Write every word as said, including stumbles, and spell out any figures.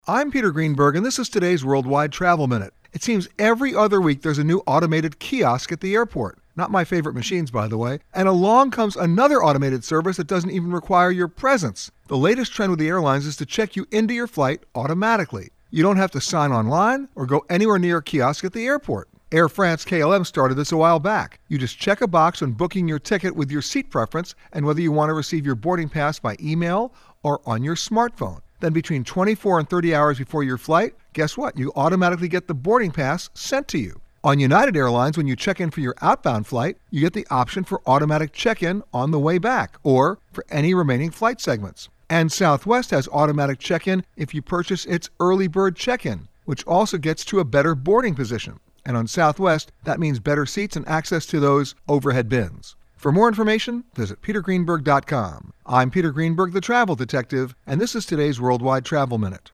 I'm Peter Greenberg, and this is today's Worldwide Travel Minute. It seems every other week there's a new automated kiosk at the airport. Not my favorite machines, by the way. And along comes another automated service that doesn't even require your presence. The latest trend with the airlines is to check you into your flight automatically. You don't have to sign online or go anywhere near a kiosk at the airport. Air France K L M started this a while back. You just check a box when booking your ticket with your seat preference and whether you want to receive your boarding pass by email or on your smartphone. Then between twenty-four and thirty hours before your flight, guess what? You automatically get the boarding pass sent to you. On United Airlines, when you check in for your outbound flight, you get the option for automatic check-in on the way back or for any remaining flight segments. And Southwest has automatic check-in if you purchase its early bird check-in, which also gets to a better boarding position. And on Southwest, that means better seats and access to those overhead bins. For more information, visit peter greenberg dot com. I'm Peter Greenberg, the travel detective, and this is today's Worldwide Travel Minute.